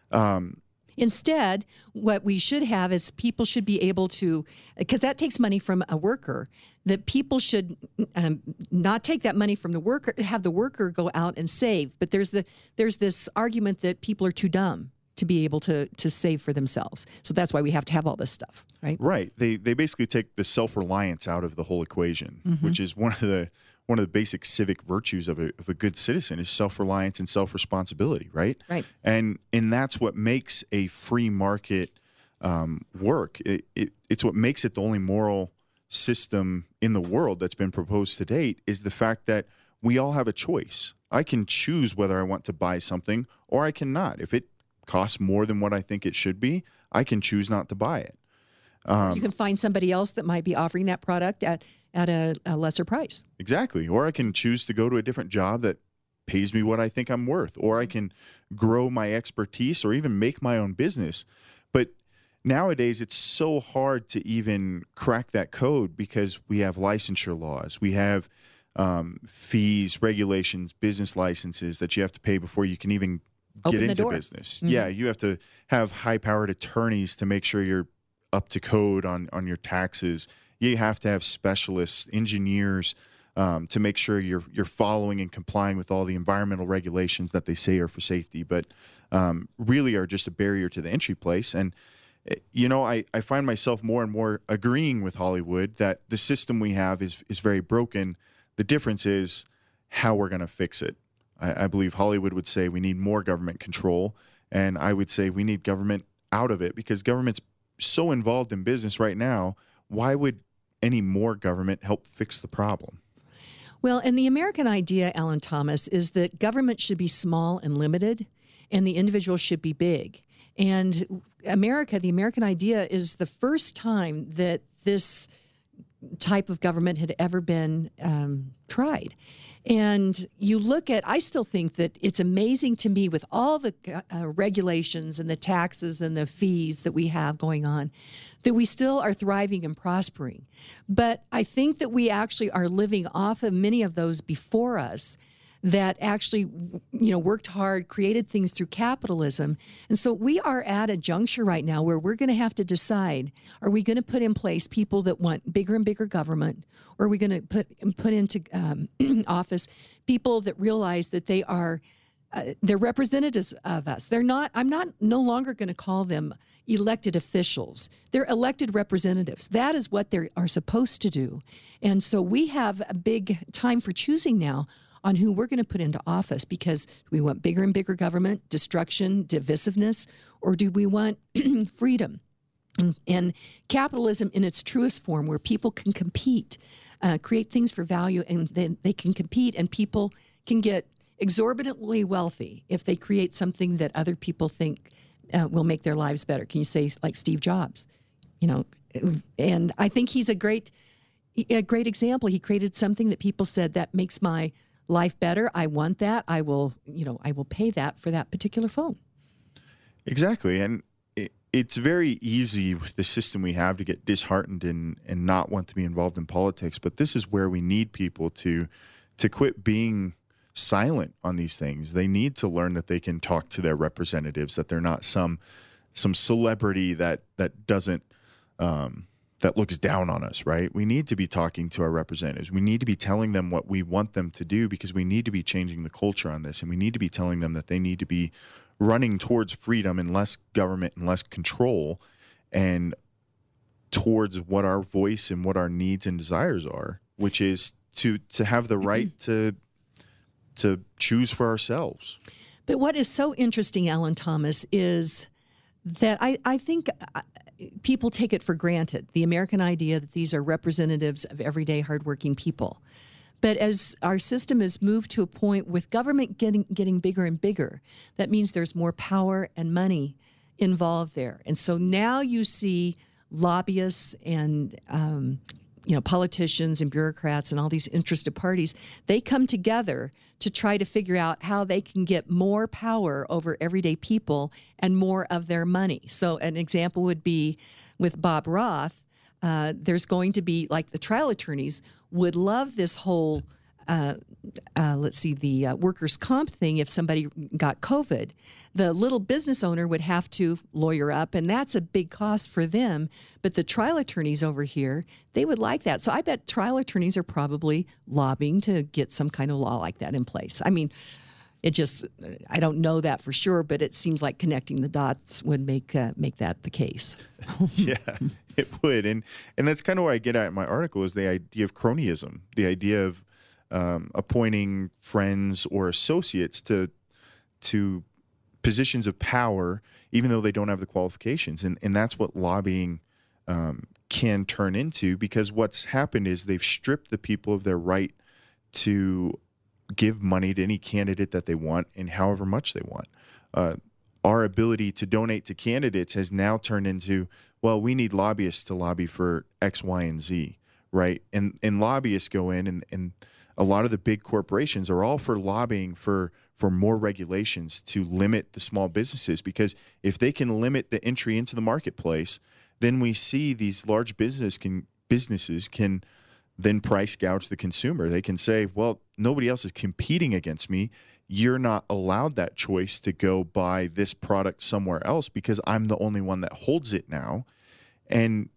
Um, Instead, what we should have is people should be able to, because that takes money from a worker, that people should um, not take that money from the worker, have the worker go out and save. But there's the there's this argument that people are too dumb to be able to to save for themselves. So that's why we have to have all this stuff, right? Right. They they basically take the self-reliance out of the whole equation, mm-hmm. which is one of the one of the basic civic virtues of a of a good citizen is self-reliance and self-responsibility, right? Right. And and that's what makes a free market um, work. It, it it's what makes it the only moral system in the world that's been proposed to date is the fact that we all have a choice. I can choose whether I want to buy something or I cannot. If it costs more than what I think it should be, I can choose not to buy it. Um, you can find somebody else that might be offering that product at, at a, a lesser price. Exactly. Or I can choose to go to a different job that pays me what I think I'm worth. Or I can grow my expertise or even make my own business. But nowadays, it's so hard to even crack that code because we have licensure laws. We have um, fees, regulations, business licenses that you have to pay before you can even Open get into door. business. Mm-hmm. Yeah, you have to have high-powered attorneys to make sure you're up to code on, on your taxes. You have to have specialists, engineers, um, to make sure you're you're following and complying with all the environmental regulations that they say are for safety, but um, really are just a barrier to the entry place. And you know, I, I find myself more and more agreeing with Hollywood that the system we have is is very broken. The difference is how we're going to fix it. I, I believe Hollywood would say we need more government control, and I would say we need government out of it because government's so involved in business right now. Why would any more government help fix the problem? Well, and the American idea, Alan Thomas, is that government should be small and limited, and the individual should be big. And America, the American idea, is the first time that this type of government had ever been um, tried. And you look at, I still think that it's amazing to me with all the uh, regulations and the taxes and the fees that we have going on, that we still are thriving and prospering. But I think that we actually are living off of many of those before us that actually, you know, worked hard, created things through capitalism. And so we are at a juncture right now where we're going to have to decide, are we going to put in place people that want bigger and bigger government, or are we going to put put into um, office people that realize that they are, uh, they're representatives of us. They're not, I'm not no longer going to call them elected officials. They're elected representatives. That is what they are supposed to do. And so we have a big time for choosing now on who we're going to put into office, because do we want bigger and bigger government, destruction, divisiveness, or do we want freedom and, and capitalism in its truest form, where people can compete, uh, create things for value, and then they can compete, and people can get exorbitantly wealthy if they create something that other people think uh, will make their lives better. Can you say like Steve Jobs? You know, and I think he's a great, a great example. He created something that people said that makes my life better. I want that. I will, you know, I will pay that for that particular phone. Exactly. And it, it's very easy with the system we have to get disheartened and, and not want to be involved in politics. But this is where we need people to, to quit being silent on these things. They need to learn that they can talk to their representatives, that they're not some, some celebrity that, that doesn't, um, that looks down on us, right? We need to be talking to our representatives. We need to be telling them what we want them to do, because we need to be changing the culture on this. And we need to be telling them that they need to be running towards freedom and less government and less control, and towards what our voice and what our needs and desires are, which is to to have the right to to choose for ourselves. But what is so interesting, Alan Thomas, is that I, I think people take it for granted, the American idea that these are representatives of everyday hardworking people. But as our system has moved to a point with government getting getting bigger and bigger, that means there's more power and money involved there. And so now you see lobbyists and um, you know, politicians and bureaucrats and all these interested parties, they come together to try to figure out how they can get more power over everyday people and more of their money. So an example would be with Bob Roth, uh, there's going to be, like, the trial attorneys would love this whole, uh, uh, let's see, the uh, workers' comp thing if somebody got COVID. The little business owner would have to lawyer up, and that's a big cost for them. But the trial attorneys over here, they would like that. So I bet trial attorneys are probably lobbying to get some kind of law like that in place. I mean, it just, I don't know that for sure, but it seems like connecting the dots would make uh, make that the case. Yeah, it would. And and that's kind of where I get at in my article is the idea of cronyism, the idea of um, appointing friends or associates to to positions of power, even though they don't have the qualifications. And, and that's what lobbying um, can turn into, because what's happened is they've stripped the people of their right to give money to any candidate that they want and however much they want. Uh, our ability to donate to candidates has now turned into, well, we need lobbyists to lobby for X, Y, and Z, right? And and lobbyists go in, and, and a lot of the big corporations are all for lobbying for for more regulations to limit the small businesses, because if they can limit the entry into the marketplace, then we see these large business can businesses can then price gouge the consumer. They can say, well, nobody else is competing against me. You're not allowed that choice to go buy this product somewhere else because I'm the only one that holds it now. And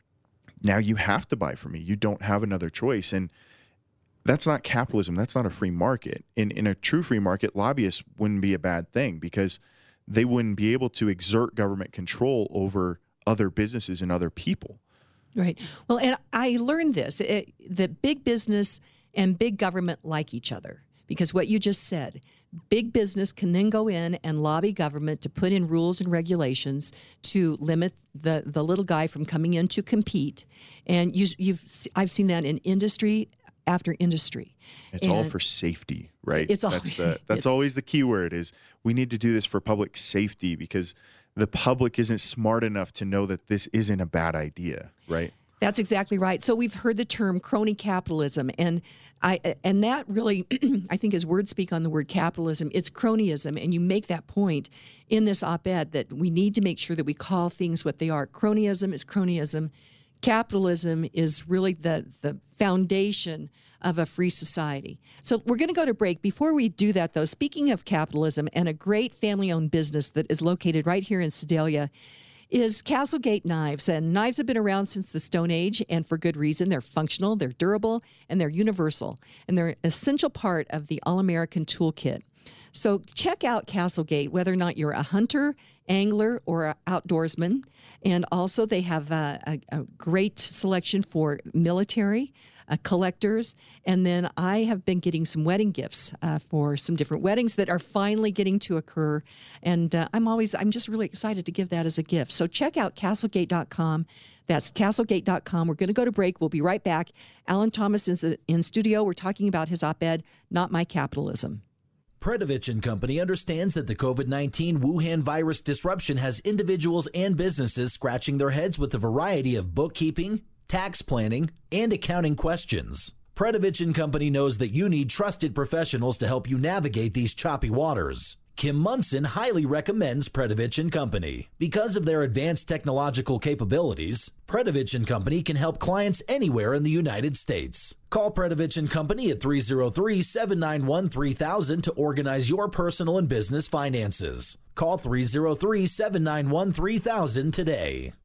now you have to buy from me. You don't have another choice. And that's not capitalism. That's not a free market. In in a true free market, lobbyists wouldn't be a bad thing because they wouldn't be able to exert government control over other businesses and other people. Right. Well, and I learned this, it, that big business and big government like each other, because what you just said, big business can then go in and lobby government to put in rules and regulations to limit the, the little guy from coming in to compete. And you, you've I've seen that in industry after industry. It's and all for safety, right? It's all, that's the, that's always the key word is we need to do this for public safety because the public isn't smart enough to know that this isn't a bad idea, right? That's exactly right. So we've heard the term crony capitalism, and I and that really, I think, is word speak on the word capitalism. It's cronyism, and you make that point in this op-ed that we need to make sure that we call things what they are. Cronyism is cronyism. Capitalism is really the, the foundation of a free society. So we're going to go to break. Before we do that, though, speaking of capitalism and a great family-owned business that is located right here in Sedalia is Castlegate Knives. And knives have been around since the Stone Age, and for good reason. They're functional, they're durable, and they're universal. And they're an essential part of the All-American Toolkit. So check out Castlegate, whether or not you're a hunter, angler, or an outdoorsman. And also they have a, a, a great selection for military, uh, collectors. And then I have been getting some wedding gifts uh, for some different weddings that are finally getting to occur. And uh, I'm always, I'm just really excited to give that as a gift. So check out castlegate dot com. That's castlegate dot com. We're going to go to break. We'll be right back. Alan Thomas is in studio. We're talking about his op-ed, Not My Capitalism. Predovich and Company understands that the COVID nineteen Wuhan virus disruption has individuals and businesses scratching their heads with a variety of bookkeeping, tax planning, and accounting questions. Predovich and Company knows that you need trusted professionals to help you navigate these choppy waters. Kim Munson highly recommends Predovich and Company. Because of their advanced technological capabilities, Predovich and Company can help clients anywhere in the United States. Call Predovich and Company at three oh three, seven nine one, three thousand to organize your personal and business finances. Call three oh three, seven nine one, three thousand today.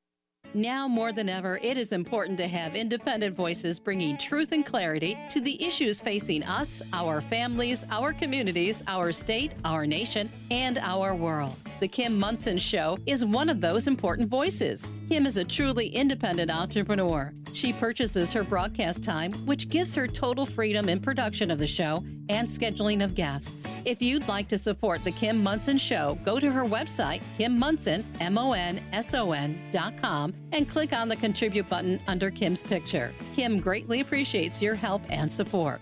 Now more than ever, it is important to have independent voices bringing truth and clarity to the issues facing us, our families, our communities, our state, our nation, and our world. The Kim Munson Show is one of those important voices. Kim is a truly independent entrepreneur. She purchases her broadcast time, which gives her total freedom in production of the show and scheduling of guests. If you'd like to support The Kim Munson Show, go to her website, Kim Munson, M O N S O N dot com, and click on the Contribute button under Kim's picture. Kim greatly appreciates your help and support.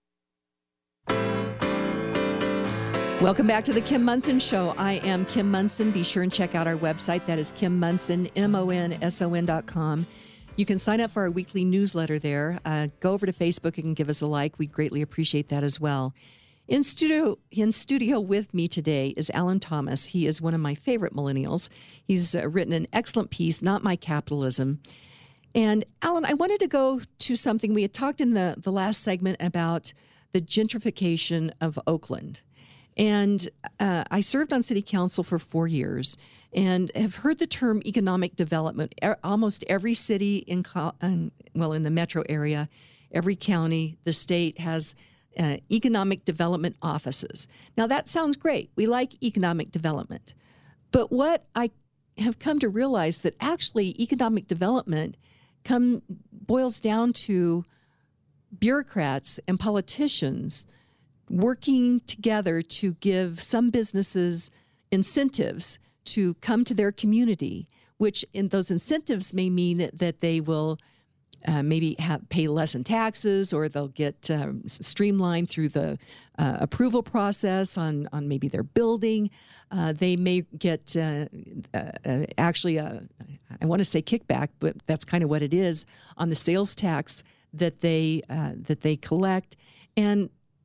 Welcome back to the Kim Munson Show. I am Kim Munson. Be sure and check out our website. That is Kim Munson, M O N S O N dot com. You can sign up for our weekly newsletter there. Uh, go over to Facebook and give us a like. We'd greatly appreciate that as well. In studio, in studio with me today is Alan Thomas. He is one of my favorite millennials. He's uh, written an excellent piece, Not My Capitalism. And Alan, I wanted to go to something we had talked in the, the last segment about the gentrification of Oakland. And uh, I served on city council for four years and have heard the term economic development. Er, almost every city in, um, well, in the metro area, every county, the state has uh, economic development offices. Now, that sounds great. We like economic development. But what I have come to realize that actually economic development come boils down to bureaucrats and politicians working together to give some businesses incentives to come to their community, which in those incentives may mean that they will uh, maybe have, pay less in taxes, or they'll get um, streamlined through the uh, approval process on, on maybe their building. Uh, they may get uh, uh, actually, a, I want to say kickback, but that's kind of what it is, on the sales tax that they uh, that they collect. And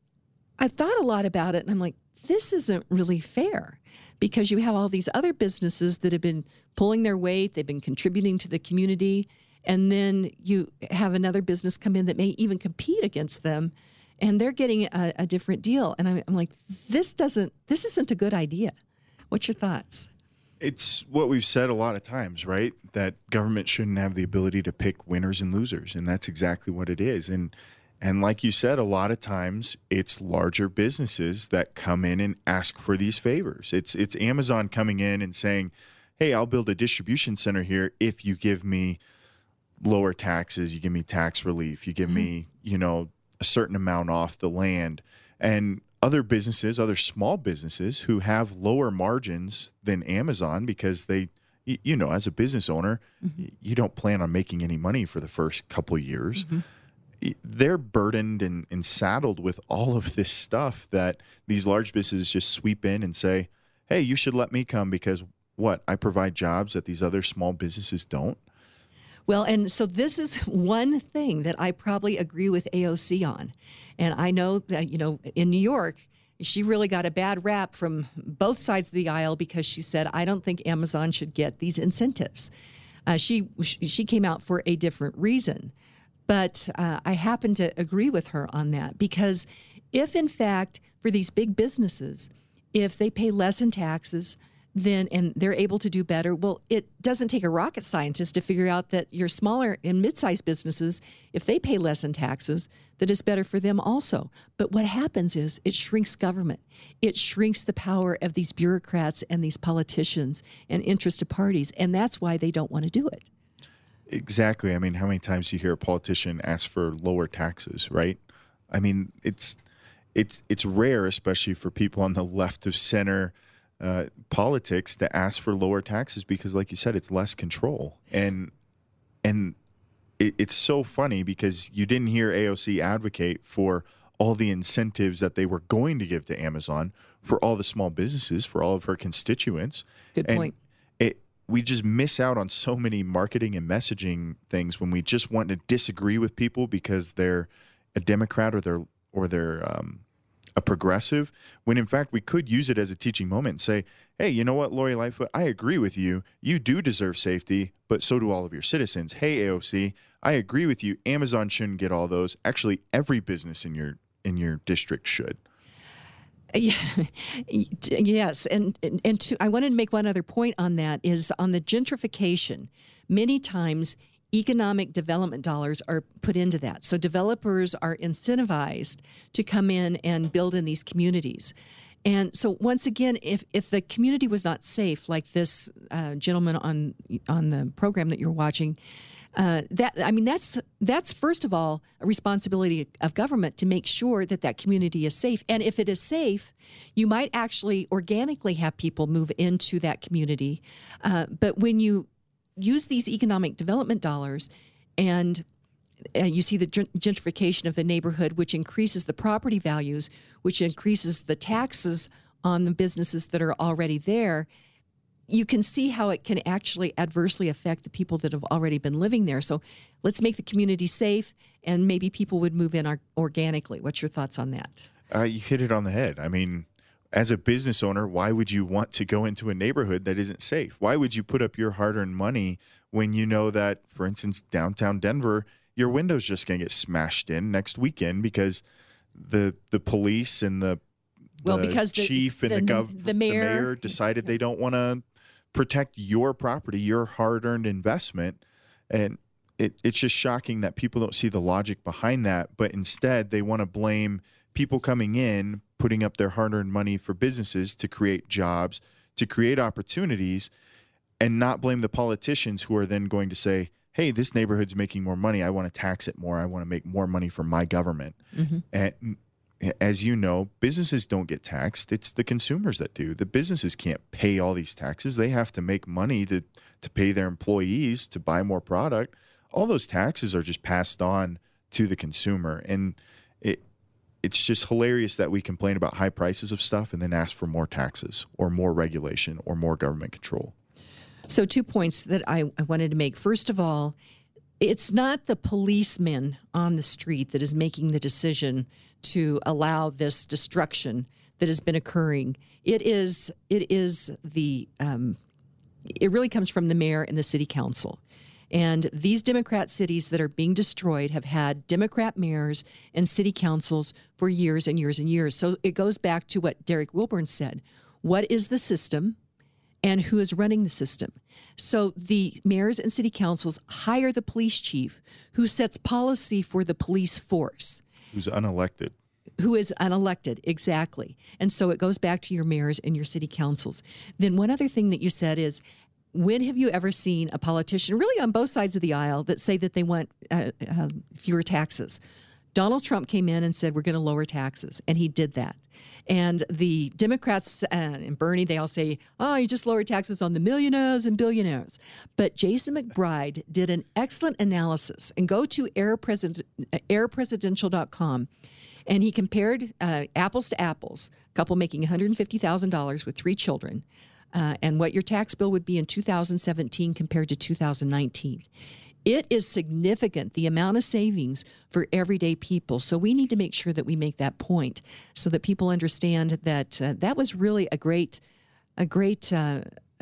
I thought a lot about it, and I'm like, this isn't really fair, because you have all these other businesses that have been pulling their weight, they've been contributing to the community, and then you have another business come in that may even compete against them, and they're getting a, a different deal. And I'm, I'm like, this doesn't, this isn't a good idea. What's your thoughts? It's what we've said a lot of times, right? That government shouldn't have the ability to pick winners and losers, and that's exactly what it is. And And like you said, a lot of times it's larger businesses that come in and ask for these favors. It's it's Amazon coming in and saying, hey, I'll build a distribution center here if you give me lower taxes, you give me tax relief, you give mm-hmm. me, you know, a certain amount off the land. And other businesses, other small businesses who have lower margins than Amazon, because they, you know, as a business owner, mm-hmm. you don't plan on making any money for the first couple of years. Mm-hmm. They're burdened and, and saddled with all of this stuff that these large businesses just sweep in and say, hey, you should let me come because what? I provide jobs that these other small businesses don't. Well, and so this is one thing that I probably agree with A O C on. And I know that, you know, in New York, she really got a bad rap from both sides of the aisle because she said, I don't think Amazon should get these incentives. Uh, she she came out for a different reason. But uh, I happen to agree with her on that, because if, in fact, for these big businesses, if they pay less in taxes, then and they're able to do better, well, it doesn't take a rocket scientist to figure out that your smaller and mid-sized businesses, if they pay less in taxes, that it's better for them also. But what happens is it shrinks government. It shrinks the power of these bureaucrats and these politicians and interested parties, and that's why they don't want to do it. Exactly. I mean, how many times do you hear a politician ask for lower taxes, right? I mean, it's it's it's rare, especially for people on the left of center uh, politics, to ask for lower taxes because, like you said, it's less control. And and it, it's so funny because you didn't hear A O C advocate for all the incentives that they were going to give to Amazon for all the small businesses, for all of her constituents. Good and point. It, we just miss out on so many marketing and messaging things when we just want to disagree with people because they're a Democrat or they're or they're um, a progressive, when in fact we could use it as a teaching moment and say, hey, you know what, Lori Lightfoot, I agree with you. You do deserve safety, but so do all of your citizens. Hey, A O C, I agree with you. Amazon shouldn't get all those. Actually, every business in your in your district should. Yeah, yes, and and, and to, I wanted to make one other point on that, is on the gentrification. Many times, economic development dollars are put into that. So developers are incentivized to come in and build in these communities. And so once again, if, if the community was not safe, like this uh, gentleman on on the program that you're watching, uh, that I mean, that's that's first of all a responsibility of government to make sure that that community is safe. And if it is safe, you might actually organically have people move into that community. Uh, but when you use these economic development dollars and uh, you see the gentrification of the neighborhood, which increases the property values, which increases the taxes on the businesses that are already there, you can see how it can actually adversely affect the people that have already been living there. So let's make the community safe, and maybe people would move in or- organically. What's your thoughts on that? Uh, you hit it on the head. I mean, as a business owner, why would you want to go into a neighborhood that isn't safe? Why would you put up your hard-earned money when you know that, for instance, downtown Denver, your window's just going to get smashed in next weekend because the the police and the, well, the because chief the, and the, the, gov- the, mayor, the mayor decided yeah. they don't want to protect your property, your hard-earned investment. And it, it's just shocking that people don't see the logic behind that, but instead they want to blame people coming in, putting up their hard-earned money for businesses to create jobs, to create opportunities, and not blame the politicians who are then going to say, hey, this neighborhood's making more money. I want to tax it more. I want to make more money for my government. Mm-hmm. And as you know, businesses don't get taxed. It's the consumers that do. The businesses can't pay all these taxes. They have to make money to, to pay their employees, to buy more product. All those taxes are just passed on to the consumer. And it it's just hilarious that we complain about high prices of stuff and then ask for more taxes or more regulation or more government control. So two points that I, I wanted to make. First of all, it's not the policeman on the street that is making the decision to allow this destruction that has been occurring. It is it is the um, it really comes from the mayor and the city council. And these Democrat cities that are being destroyed have had Democrat mayors and city councils for years and years and years. So it goes back to what Derek Wilburn said. What is the system? And who is running the system? So the mayors and city councils hire the police chief who sets policy for the police force. Who's unelected. Who is unelected, exactly. And so it goes back to your mayors and your city councils. Then one other thing that you said is, when have you ever seen a politician, really on both sides of the aisle, that say that they want uh, uh, fewer taxes? Donald Trump came in and said, we're going to lower taxes, and he did that. And the Democrats uh, and Bernie, they all say, oh, you just lowered taxes on the millionaires and billionaires. But Jason McBride did an excellent analysis. And go to air presidential dot com, and he compared uh, apples to apples, a couple making one hundred fifty thousand dollars with three children, uh, and what your tax bill would be in two thousand seventeen compared to two thousand nineteen. It is significant, the amount of savings for everyday people. So we need to make sure that we make that point so that people understand that uh, that was really a great, a great, uh,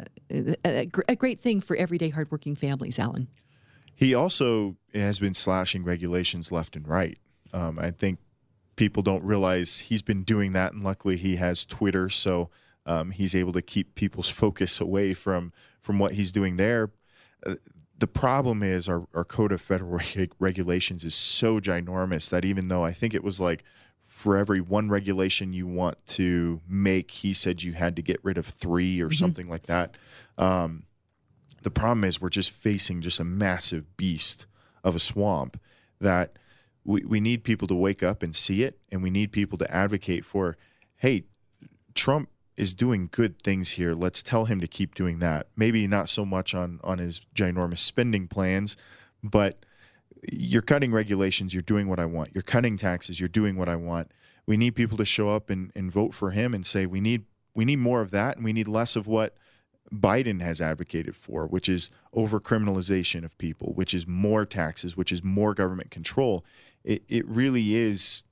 a, a great thing for everyday hardworking families, Alan. He also has been slashing regulations left and right. Um, I think people don't realize he's been doing that, and luckily he has Twitter, so um, he's able to keep people's focus away from from what he's doing there. Uh, The problem is our, our Code of Federal Reg- Regulations is so ginormous that even though I think it was like for every one regulation you want to make, he said you had to get rid of three or mm-hmm. something like that. Um, the problem is we're just facing just a massive beast of a swamp that we, we need people to wake up and see it, and we need people to advocate for, hey, Trump is doing good things here. Let's tell him to keep doing that. Maybe not so much on, on his ginormous spending plans, but you're cutting regulations. You're doing what I want. You're cutting taxes. You're doing what I want. We need people to show up and, and vote for him and say, we need, we need more of that. And we need less of what Biden has advocated for, which is over criminalization of people, which is more taxes, which is more government control. It, it really is,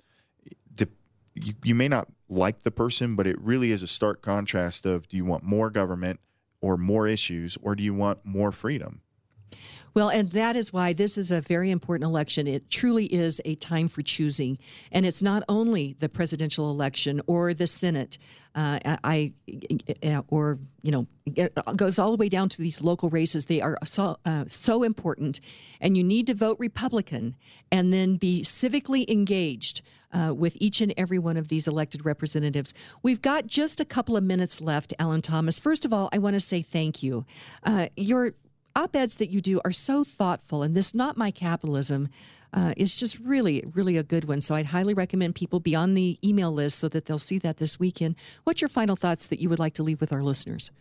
you, you may not like the person, but it really is a stark contrast of, do you want more government or more issues, or do you want more freedom? Well, and that is why this is a very important election. It truly is a time for choosing. And it's not only the presidential election or the Senate, uh, I, or, you know, it goes all the way down to these local races. They are so, uh, so important. And you need to vote Republican and then be civically engaged uh, with each and every one of these elected representatives. We've got just a couple of minutes left, Alan Thomas. First of all, I want to say thank you. Uh, you're op-eds that you do are so thoughtful, and this Not My Capitalism uh, is just really, really a good one. So I'd highly recommend people be on the email list so that they'll see that this weekend. What's your final thoughts that you would like to leave with our listeners?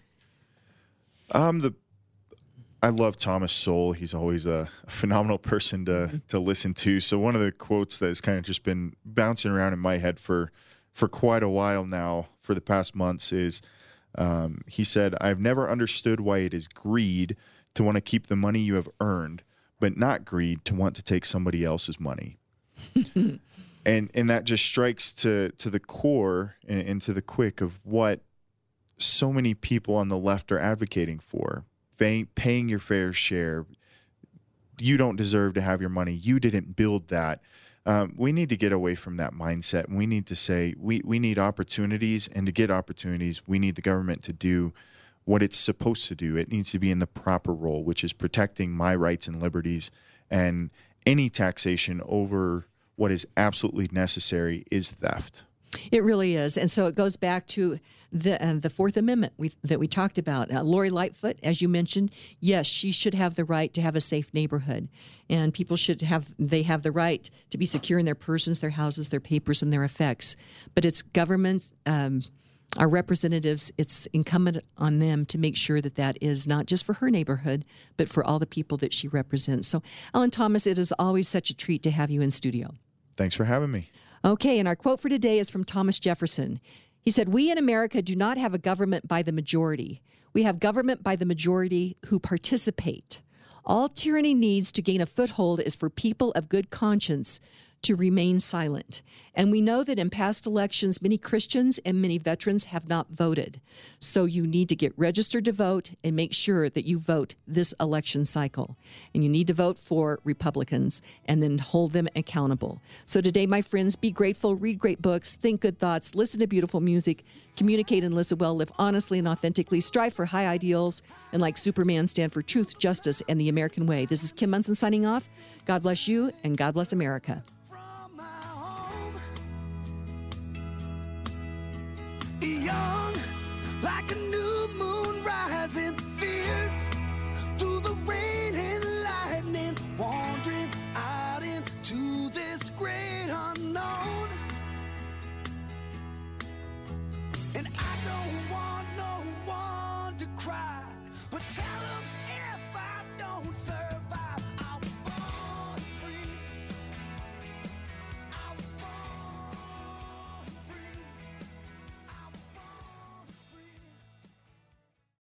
Um, the I love Thomas Sowell. He's always a, a phenomenal person to to listen to. So one of the quotes that has kind of just been bouncing around in my head for for quite a while now, for the past months, is Um, he said, I've never understood why it is greed to want to keep the money you have earned, but not greed to want to take somebody else's money. and and that just strikes to, to the core and, and to the quick of what so many people on the left are advocating for. Pay, paying your fair share. You don't deserve to have your money. You didn't build that. Um, we need to get away from that mindset. And we need to say we, we need opportunities. And to get opportunities, we need the government to do what it's supposed to do. It needs to be in the proper role, which is protecting my rights and liberties. And any taxation over what is absolutely necessary is theft. It really is. And so it goes back to the uh, the Fourth Amendment we, that we talked about. Uh, Lori Lightfoot, as you mentioned, yes, she should have the right to have a safe neighborhood. And people should have, they have the right to be secure in their persons, their houses, their papers, and their effects. But it's governments, um, our representatives, it's incumbent on them to make sure that that is not just for her neighborhood, but for all the people that she represents. So, Alan Thomas, it is always such a treat to have you in studio. Thanks for having me. Okay, and our quote for today is from Thomas Jefferson. He said, "We in America do not have a government by the majority. We have government by the majority who participate. All tyranny needs to gain a foothold is for people of good conscience to remain silent. And we know that in past elections, many Christians and many veterans have not voted. So you need to get registered to vote and make sure that you vote this election cycle. And you need to vote for Republicans and then hold them accountable. So today, my friends, be grateful, read great books, think good thoughts, listen to beautiful music, communicate and listen well, live honestly and authentically, strive for high ideals, and like Superman, stand for truth, justice, and the American way." This is Kim Munson signing off. God bless you, and God bless America. Young, like a new